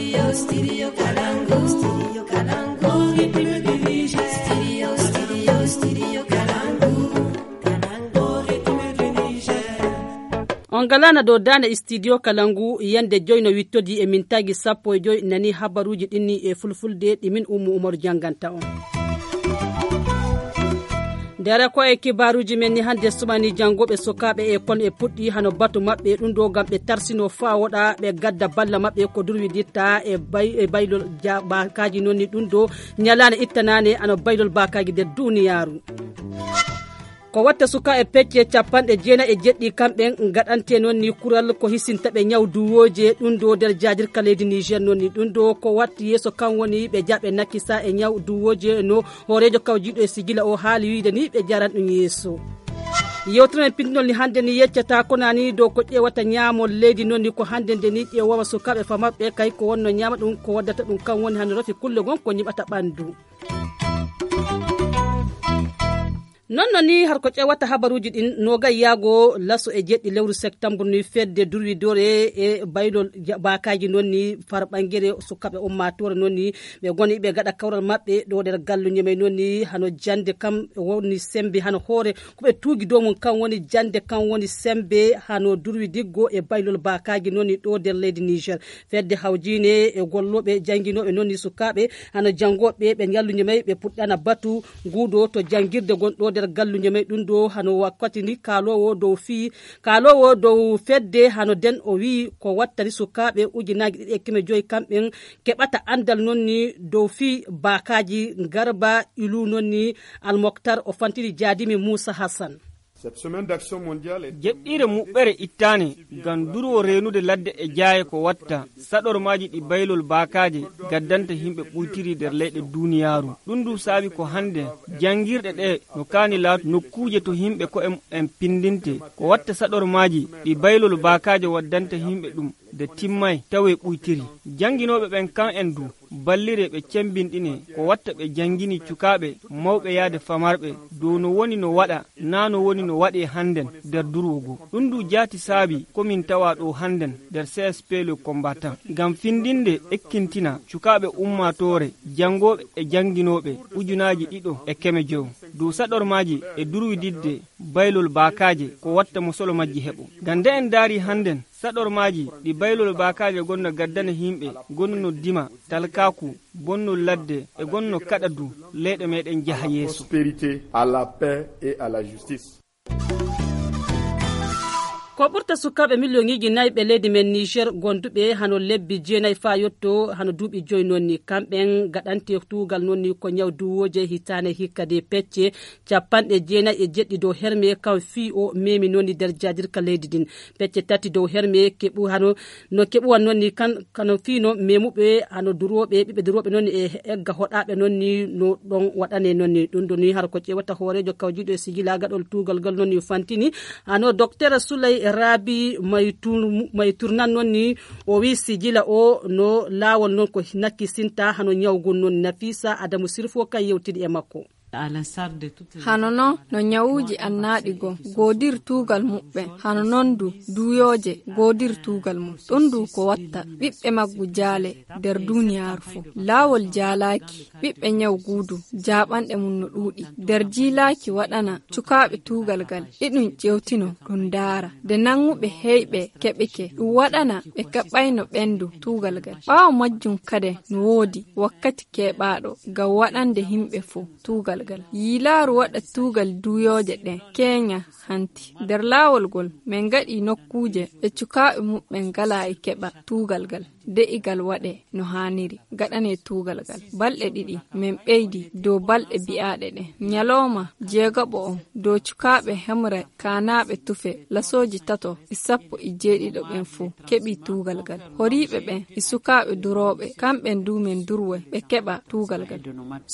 Studio Kalangu. Studio Kalangu. Studio Kalangu. On galana do dana studio Kalangu yande joyno wittodi e min tagi sappo e joy nani habaruji dinni e fulfulde dimin Umar janganta on. Dara ko e kibaruji men ni hande sumani jangobe sokabe e kon e puddi hano batu mabbe dum do gambe tarsino fawoda be gadda balla mabbe ko durwi ditta e baylol bakaji nonni dum do nyalana ittanane ano baylol bakaji de duniyaru. Ko watta suka e pecce capande jeena e jeddi kambe ngadante nonni kural ko hisinta be nyawduwoje dum do der jajir kaledi Niger nonni dum do ko watti yeso kan woni be jabe nakisa e nyawduwoje no horejo kawjido e sigila o haali wiide ni be jaran dum yeso. Yewtren pindol ni hande ni yeccata ko nani do ko ƴewata nyaamo leydi nonni ko hande de ni ƴewa sukabe famabbe kay ko wonno nyaama dum ko waddata dum kan woni han rofi kulle gon ko nyibata bandu. Non ni har ko ƴewata habaruji din noga yago laso e jeddi lewru septembre ni fedde durwi dore e baylol bakaji nonni far bangere sukabe ummatore nonni be goni be gada kawral mabbe do der gallu nyeme nonni hano jande kam woni sembe hano hore ko be tugi do mon kan woni jande kan woni sembe hano durwi diggo e baylol bakaji nonni do der leydi Niger fedde hawjine e gollobe janginobe nonni sukabe hano jangobe be ngallu nyeme be puddana batu ngudo to jangirde gondo der gallu nyame dum do hano wakkati ni kalowo dow fedde hano den o wi ko wattani sukabe ujinaji didi e keme joy kamben kebata andal nonni dow fi bakaji garba ilu nonni al Mokhtar o fantini jadimi Musa Hassan. Cette semaine d'action mondiale jeɗɗire muɓɓere ittani gam durwo renude ladde e jaaye ko watta saɗormaji ɗi baylol bakaje gaddanta himɓe ɓuytiri nder leyɗe duniyaru ɗum du saabi ko hande jangirɗe ɗe no kani laatu nokkuje to himɓe ko en pindinte ko watta saɗormaji ɗi baylol bakaje waddanta himɓe ɗum de timmay tawe ɓuytiri janginoɓe ɓen kan en du ballire ɓe cembinɗine ko watta ɓe jangini cukaɓe mawɓe yaade famarɓe dow no woni no waɗa na no woni no waɗe handen nder durwogo ɗum du jaati saabi komin tawa ɗo handen nder CSP le combattant gam findinde ekkintina cukaɓe ummatore jangoɓe e janginoɓe ujunaji ɗiɗo e keme jow dow saɗormaji e durwididde baylol bakaje ko watta mo solo majji heɓo gam de en daari handen saɗormaji ɗi baylol bakaje gonno gaddana himɓe gonno dima talkaku bonno ladde e gonno kaɗa du leyɗe meɗen jaha yeeso. Prospérité, à la paix et à la justice. Ko ɓurta sukaɓe millioniji nayi ɓe leydi men Niger gonduɓe hano lebbi jeenayi fa yotto hano duuɓi joyi nonni kamɓen gaɗante tugal nonni ko nyawduwoje hitane hikkade pecce capanɗe jeenayi e jeɗɗi dow herme kan fi o memi nonni nder jadirka leydi din pecce tati dow herme keɓu hano no keɓuwan nonni kano fino memuɓe hano duroɓe ɓiɓɓe duroɓe nonni e egga hoɗaɓe nonni no ɗon waɗane nonni ɗum ɗo ni har ko ƴewata horejo kawjiɗo e sigila gaɗol tugal gal nonni fantini hano docteur Souley Rabi mayturnan nonni o wi sigila o no lawol non ko nakkisinta hano nyawgun non Nafisa Adamu Sirfo kan yewtidi e makko. hano non no nyawuji annaɗi godir tugal muɓɓe hano non du duyoje godir tugal mum ɗon du ko watta ɓiɓɓe maggu jaale nder duniyaru fu lawol jaalaki ɓiɓɓe nyaw gudu jaɓanɗe mum no ɗuuɗi nder jilaki waɗana cukaɓe tugal gal ɗiɗum ƴewtino ɗum daara de nanguɓe heyɓe keɓike ɗum waɗana ɓe keɓɓayno ɓendu tugal gal ɓawo majjum kade no woodi wakkati keɓaɗo gam waɗande himɓe fu tugal yilaru waɗa tugal duyoje ɗen kenya hanti nder lawol gol min gaɗi nokkuje ɓe cukaɓe muɓɓen gala e keɓa tugal gal de'igal waɗe no haniri gaɗane tugal gal balɗe ɗiɗi min ɓeydi dow balɗe bi'aɗe ɗen nyaloma jeegaɓo on dow cukaɓe hemre kanaɓe tufe lasoji tato e 17 ɓen fu keɓi tugal gal horiɓe ɓen e sukaɓe duroɓe kamɓen du min durwe ɓe keɓa tugal gal.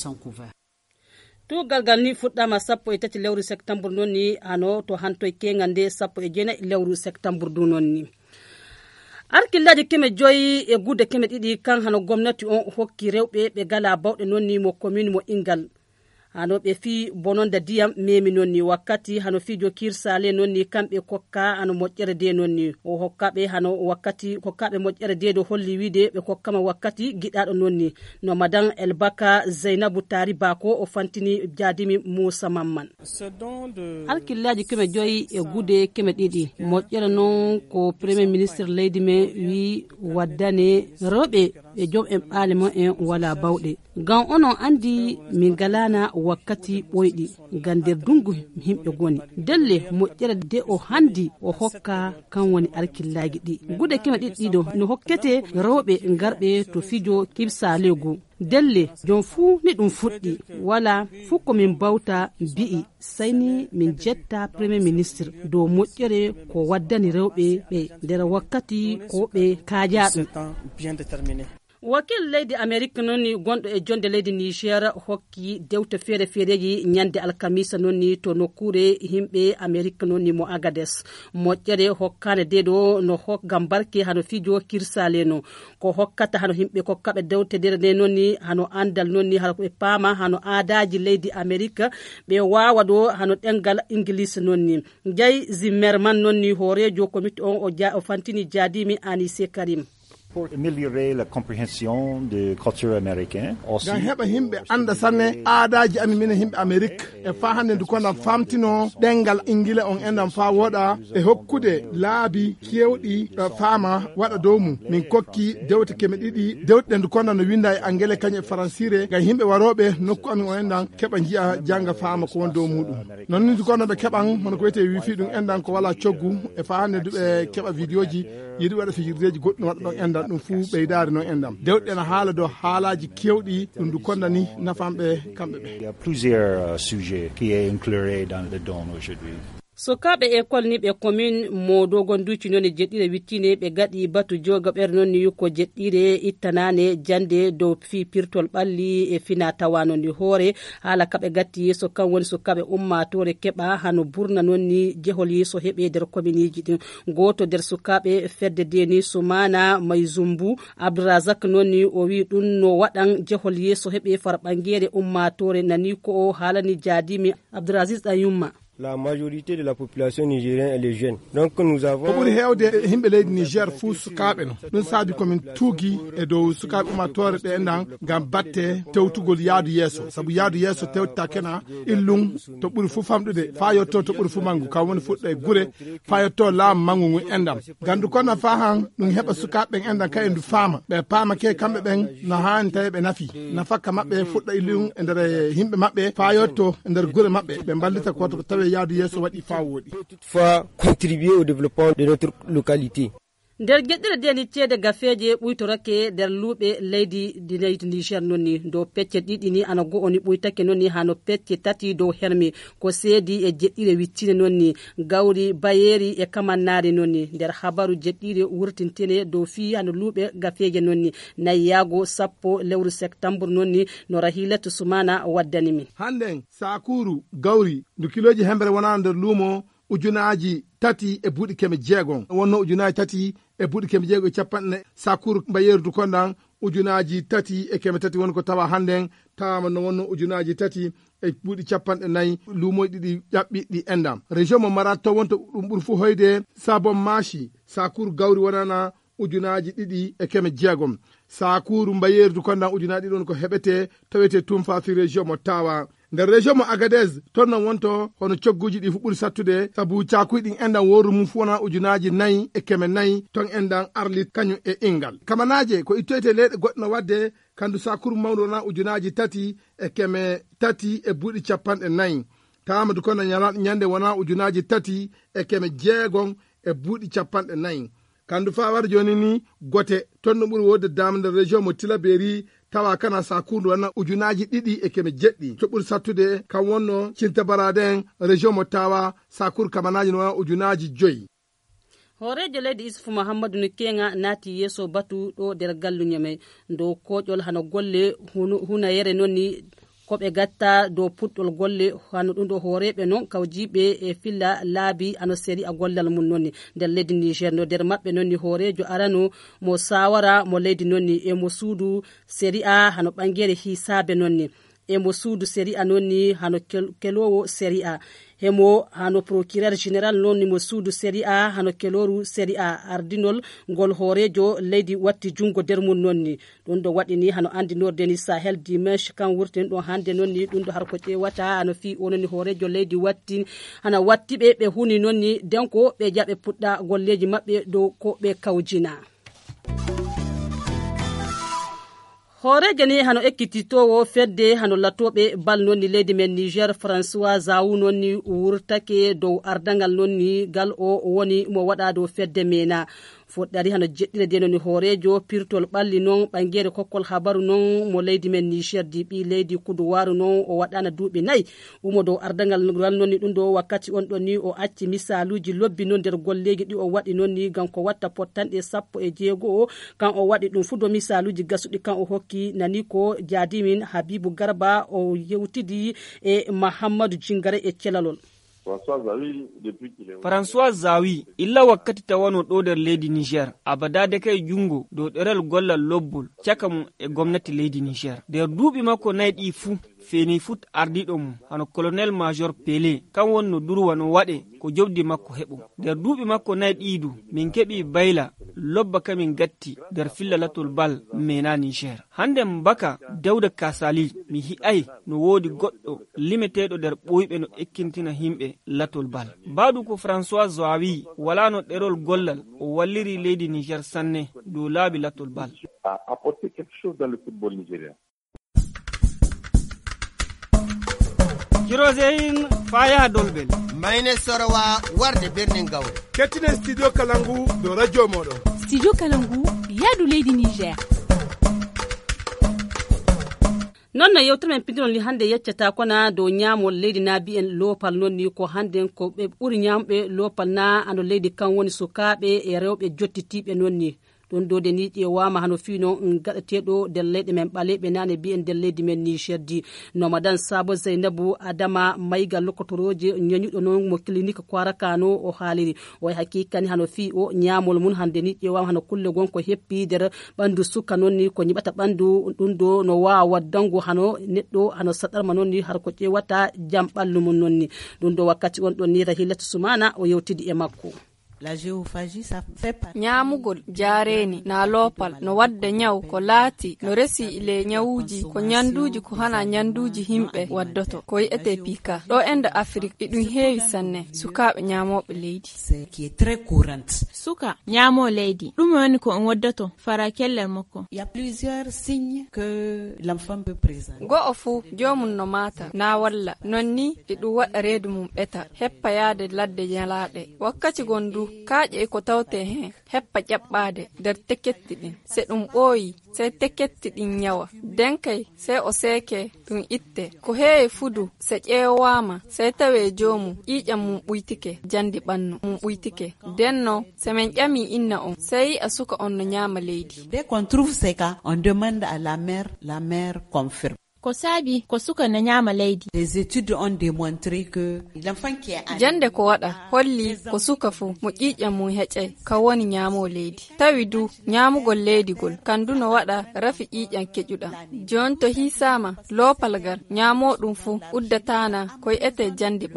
Tugal gal ni fuɗɗama 13 lewru septembre nonni ano to hantoy kengande 19 lewru septembre du nonni. Arkillaji keme joyi e gudde keme ɗiɗi kan hano gomnati on hokki rewɓe ɓe gala bawɗe nonni mo commune mo Ingal hano be fi bononda diyam memi nonni wakkati hano fijo kirsale nonni kambe kokka hano mojjere de nonni o hokkabe hano wakkati hokkabe mojjere de do holli wide be kokkama wakkati gidado nonni no madan Elbaka Zainabu Tari Bako o fantini jadimi Musa Mamman alkillaji keme joyi e gude keme didi mojjere non ko premier ministre leydi me wi waddane robe e jom en ɓaalemo en wala bawɗe gan onon andi min galana wakkati ɓoyɗi gan nder dungu himɓe goni delle moƴƴere de o handi o hokka kan woni arkillaji ɗi gude keme ɗiɗɗiɗo no hokkete rewɓe garɓe to fijo kibsalegu delle jon fuu ni ɗum fuɗɗi wala fuu ko min bawta bi'i sayni min jetta premier ministre dow moƴƴere ko waddani rewɓe ɓe nder wakkati ko ɓe kaajaɗum wakil leydi Amerique nonni gonɗo e jonde leydi Niger hokki dewte feere feereji nyande alkamisa nonni to nokkure himɓe Amerique nonni mo Agades moƴƴere hokkane deɗo no hokkam barke hano fijo kirsale no ko hokkata hano himɓe kokkaɓe dewte dere nde nonni hano andal nonni hano ɓe paama hano aadaji leydi Amerique ɓe wawa ɗo hano ɗengal English nonni Jay Zimmerman nonni horejo comité on o fantini jadimi Anissé Karim pour améliorer la compréhension de culture américaine aussi gan heba himbe anda sanne aadaji ami min himbe Amerique e fa hande du konam famtino dengal ingile on endam fa woda e hokkude laabi kewdi fama wada dowmu min kokki dewte keme didi dewte du konam no winda e angele kanye faransire gan himbe warobe nokku ami on endan keba jiya janga fama ko won dow mudum non ni du konam be keban mon ko wete wifi dum endan ko wala coggu e fa hande du be keba videoji yidi wada fijirdeji goddo wada don endan ɗum fuu ɓeydare noon endam dewɗen haala dow haalaji kewɗi ɗum du kondani nafamɓe kamɓe ɓe. Il y a plusieurs sujets qui est inclus dans le don aujourd'hui. Sokaɓe école ni ɓe commune mo dogon duci noni jeɗɗire wittine ɓe gaɗi batu joga ɓer noon ni ko jeɗɗire ittanane jande dow fi pirtol ɓalli e fina tawa noon ni hoore haala kaɓe gatti yeeso kan woni sokaɓe ummatore keɓa hano burna noon ni jehol yeeso heeɓe nder commune ji ɗin goto nder sukaɓe fedde de ni Soumana Mayzumbu Abdourazak noon ni o wi ɗum no waɗan jehol yeeso heeɓe farɓangere ummatore nani ko o haalani jadimi Abdouraziz Ayumma. La majorité de la population nigérienne elle est jeune. Donc nous avons ko ɓuri hewde himɓe leydi Niger fuu sukaɓe no ɗum saabi komin tuugi e dow sukaɓe ummatore ɗe endan ngam batte tewtugol yaadu yeeso saabu yaadu yeeso tewtata kena illum to ɓuri fuu famɗude fa yetto to ɓuri fuu mangu kam woni fuɗɗo e gure fa yetto laamu mangu ngu endam gandu kono fa han ɗum heɓa sukaɓe endan kay ndu faama ɓe paama ke kamɓe ɓen no hani tawi ɓe nafi nafakka maɓɓe fuɗɗa illum e nder himɓe maɓɓe fa yetto e nder gure maɓɓe ɓe ballita koto ko tawi yaadu yeeso waɗi fa woɗi toutefois contribuer au développement de notre localité. nder geɗɗire deni ceede gafeje ɓuytorake nder luuɓe leydi Niger nonni dow pecce ɗiɗi ni ana go oni ɓuytake nonni hano pecce tati dow hermi ko seedi e jeɗɗire wittine nonni gawri bayeri e kamannari nonni nder habaru jeɗɗire wurtintine dow fi hano luuɓe gafeje nonni nayyago sappo lewru septembre nonni no Rahilatu Soumana waddani min hande sakuru gawri ndu kiloji hembre wona nder luumo ujunaji tati e buuɗi keme jeegon wonno ujunaji tati e buuɗi keme jeego e capanɗe sakuru mbayeru du kondan ujunaji tati e keme tati woni ko tawa handen tawama no wonno ujunaji tati e buuɗi capanɗe nayyi luumoji ɗiɗi ƴaɓɓiɗi endam région mo marat to wonto ɗum ɓuuri fu hoyde sabon maashi sakuru gawri wonana ujunaji ɗiɗi e keme jeegom sakuru mbayeru du kondan ujunaji ɗiɗi on ko heɓete tawete tumfa fi région mo tawa nder région mo Agadez ton non wonto hono cogguji ɗi fu ɓuri sattude sabu cakuy ɗin endan woru mum fu wona ujunaji nayyi e keme nayyi ton endan Arlit kañum e Ingal kamanaje ko ittoyte leyɗe goɗɗo no wadde kandu sakuru mawɗo wona ujunaji tati e keme tati e buuɗi capanɗe nayyi tawama kono ñande wona ujunaji tati e keme jeegon e buuɗi capanɗe nayyi kandu fa war joni ni gote ton no ɓuri wodde dama nder région mo Tilaberi tawa kana sakundu wana ujunaji ɗiɗi e keme jeɗɗi to ɓuri sattude kam wonno Cintabaraden région mo tawa sakuru kamanaji no wana ujunaji 5. horejo leydi Isufu Muhammadu no kenga naati yeeso batu ɗo nder galluñame dow koƴol hano golle hunayere nonni koɓe gatta dow puɗɗol golle hano ɗum ɗo horeɓe noon kawjiɓe e filla laabi ano séri a gollal mum nonni nder leydi Niger no nder maɓɓe nonni horejo arano mo sawara mo leydi nonni e mo suudu séri a hano ɓangere hisabe nonni e mo suudu série a nonni hano kelowo série a hemo hano procureur général nonni mo suudu série a hano keloru série a ardinol ngol horejo leydi watti jungo dermum nonni ɗum ɗo waɗini hano andinordeni Sahel dimanche kan wurten ɗo hande nonni ɗum ɗo har ko ƴewata hano fi ononi horejo leydi watti hana wattiɓe ɓe huni nonni denko ɓe jaɓe puɗɗa golleji maɓɓe dow ko ɓe kawjina. horeje ni hano ekkititowo fedde hano latoɓe bal nonni leydi men Niger François Zawu nonni wurtake dow ardangal nonni gal o woni mo waɗa dow fedde mena foɗɗari hano jeɗɗire de noni horejo pirtol ɓalli noon ɓangere kokkol habaru noon mo leydi men Niger diɓi leydi kuduwaru noon o waɗana duuɓi 4 umo dow ardangal gal nonni ɗum ɗo wakkati on ɗon ni o acci misaluji lobbi noon nder golleji ɗi o waɗi noon ni gam ko watta pottanɗe 16 kan o waɗi ɗum fu do misaluji gasuɗi kan o hokki nani ko jadimin Habibou Garba o yewtidi e Mahamadou Jingare e celalol. François Zawi illa wakkati tawano ɗo nder leydi Niger abadade kay jungo dow ɗerel gollal lobbol caka mum e gomnati leydi Niger nder duuɓi makko nayɗi fuu feni fut ardiɗo mum hano colonel major Pelé kan wonno durwa no waɗe ko jobdi makko heɓo nder duuɓi makko nayɗidu min keɓi bayla lobba kamin gatti nder filla latol bal mena Niger hande mbaka Dawda Kasali mi hi'ay no wodi goɗɗo limeteɗo nder ɓoyɓe no ekkintina himɓe latol bal baɗu ko François Zawi wala no ɗerol gollal o walliri leydi Niger sanne dow laabi latol bal. Apporter quelque chose dans le football nigérien. Kiroseyin faya dolbel mayne sorowa warde birnin gawre kettinen studio Kalangu do radio moɗo. Studio Kalangu yaadu leydi Niger. non no yewtere men pindinol ni hande yeccata kona dow ñaamol leydi na bi'en loopal non ni ko hande ko ɓe ɓuri ñamɓe loopal na ano leydi kan woni sukaɓe e rewɓe jottitiɓe non ni ɗon dode ni ƴewama hano fino gaɗeteɗo nder leyɗe men ɓaleɓe nane bi'en nder leydi men Niger di no madan Sabo Zainabou Adama Mayga lokotoroje ñañuɗo noon mo clinique Kwarakano o haaliri o hakkikani hano fi o ñamol mun hande ni ƴewama hano kulle gonko heppi nder ɓandu suka noon ni ko ñiɓata ɓandu ɗum ɗo no wawa waddango hano neɗɗo hano saɗarma noon ni har ko ƴewata jam ɓallu mum noon ni ɗum ɗo wakkati on ɗon ni Rahilatu Sumana o yewtidi e makko. La géophagie ça fait partie ñamugol jareni na lopal no wadda nyaw ko laati no resi ile nyawuji ko nyanduji ko hana nyanduji himbe waddoto ko yete pika do ende Afrique idun heewi sanne sukabe nyamobe leydi qui est très courante suka nyamo leydi dum woni ko on waddoto fara kellel makko. Il y a plusieurs signes que l'enfant peut présenter. Go ofu jomun no mata na walla nonni idu wada redu mum beta heppa yaade ladde nyalaade wakkati gondu kaaje ko tawte hen heppa ƴaɓɓade nder tekketti ɗin se ɗum ɓooyi se tekketti ɗin nyawa denkay se o seeke ɗum itte ko heewi fudu se ƴeewama se tawe jomum ƴiƴam mum ɓuytike jandi ɓannu mum ɓuytike denno se men ƴami inna on se yi a suka on no ñaama leydi. Dès qu'on trouve ces cas on demande à la mère confirme. Ko sabi ko suka na nyama leydi. Les études ont démontré que l'enfant qui est jande ko wada holli ko suka fu mo ƴiƴam mum heƴay ka woni nyamo leydi tawi du nyamugol leydi gol kandu no wada rafi ƴiƴam keƴuɗa jon to hisama lopalgal nyamo ɗum fu uddatana koy ete jandi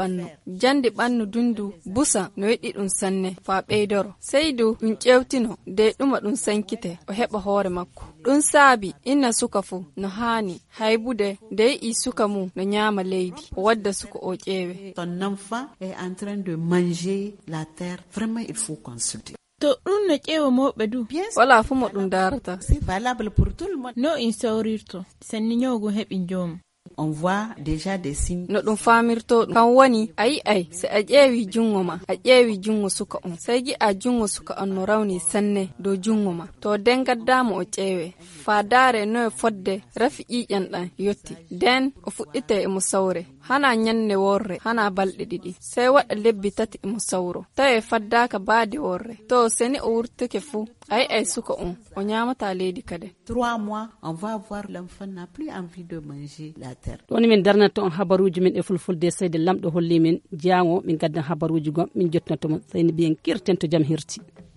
ɓannu dundu busa no yiɗi ɗum sanne fa ɓeydoro seydu ɗum ƴewtino de ɗuma ɗum sankite o heɓa hoore makko ɗum saabi inna suka fu no hani haybude de i suka mum no nyama leydi o wadda suka o ƴeewe. Ton enfant est en train de manger la terre, vraiment il faut consulter. To ɗum no ƴeewa mawɓe du wala fu mo ɗum darata. C'est valable pour tout le monde. No in sawrirto sanni ñawgu heɓi jomum. On voit déjà des signes. No ɗum famirto kan woni ay se a ƴeewi jungo ma a ƴeewi jungo suka on sai gi a jungo suka on no rawni sanne do jungo ma to dengaddamo o ƴeewe fa dare no fodde rafi ƴiƴan ɗan yotti den o fuɗɗite e mo sawre hana nyanne worre hana balɗe ɗiɗi sai waɗa lebbi 3 e mo sawro tawe faddaka baade worre to seni o wurtuke fu ay suka on o nyamata leydi kade 3 mois on va voir l'enfant n'a plus envie de manger la terre. Ɗoni min darnato on habaruji men e fulfulde seyde lamɗo holli min jango min gaddan habaruji gom min jottinato mo sayni biyen kirten to jam hirti.